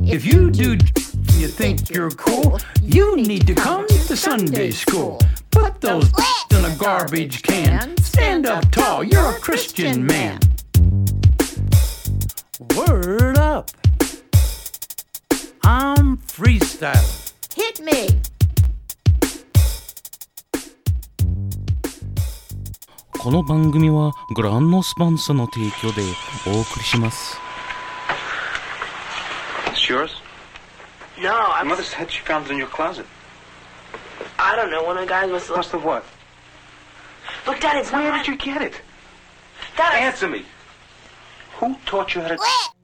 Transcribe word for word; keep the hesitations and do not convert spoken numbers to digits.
If you do you think you're cool, you need to come to Sunday school. Put those in a garbage can. Stand up tall, you're a Christian man. Word up. I'm freestyling. Hit me. この番組はグランドスポンサーの提供でお送りします。 It's yours? No, I Mother said she found it in your closet. I don't know. One of the guys must have... Must have what? Look, Dad, it's not... Where did you get it? Dad, I- Answer me. Who taught you how to...